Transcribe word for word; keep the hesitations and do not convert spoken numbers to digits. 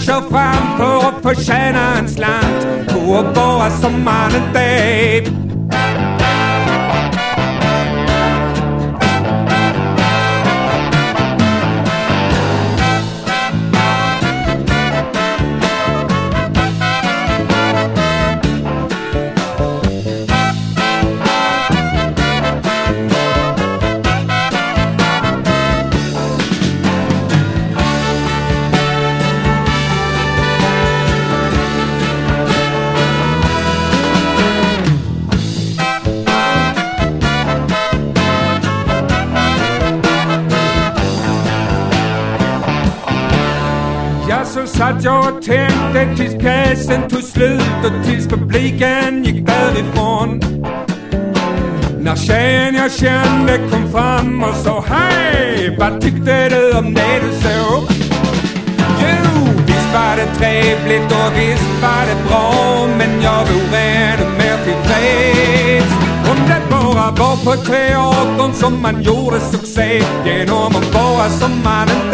kör fram för att förtjäna en slant på att vara som man inte är. Så satt jag och tänkte tills pjäsen tog slut och tills publiken gick därifrån. När tjejen jag kände kom fram och sa hej, vad tyckte du om det du såg? Jo, visst var det trevligt och visst var det bra, men jag vore ännu mer tillfreds om det bara var på teatern som man gjorde succé genom att vara som man inte